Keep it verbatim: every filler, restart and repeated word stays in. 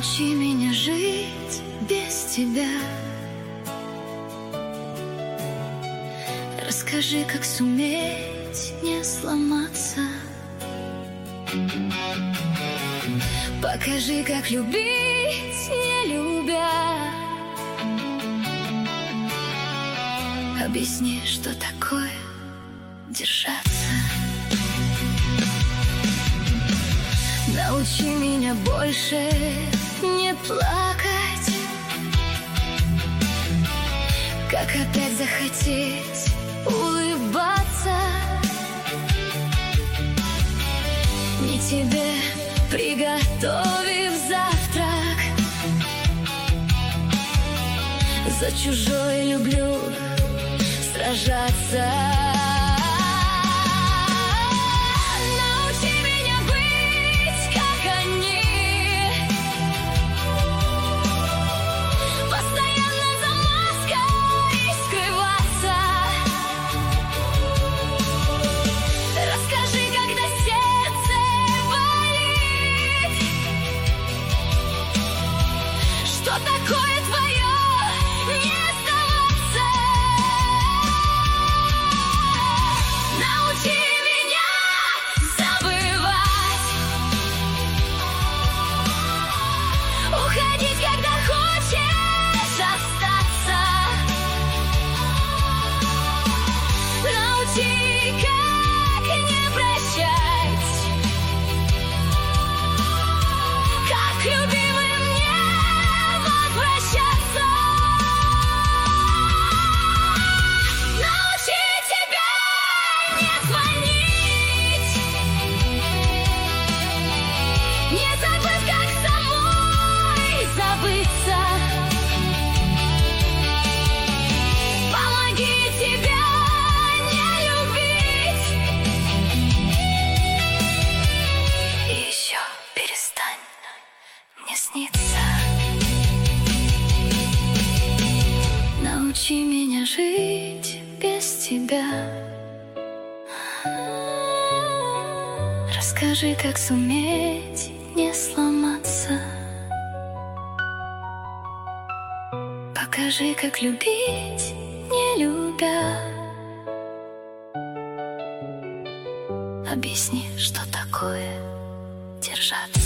Научи меня жить без тебя. Расскажи, как суметь не сломаться. Покажи, как любить, не любя. Объясни, что такое держаться. Научи меня больше не плакать. Как опять захотеть улыбаться. Не тебе, приготовив завтрак, за чужое люблю сражаться. Научи меня быть, как они, постоянно за маской скрываться. Расскажи, когда сердце болит, что такое твое не сдаваться. Научи меня забывать, уходить, когда хочешь остаться. Научи, как не прощать, как любимым мне возвращаться. Научи тебя не звонить, не забыть, как самой забыться. Помоги себя не любить. И еще перестань мне сниться. Научи меня жить без тебя. Расскажи, как суметь не сломаться. Покажи, как любить, не любя. Объясни, что такое держаться.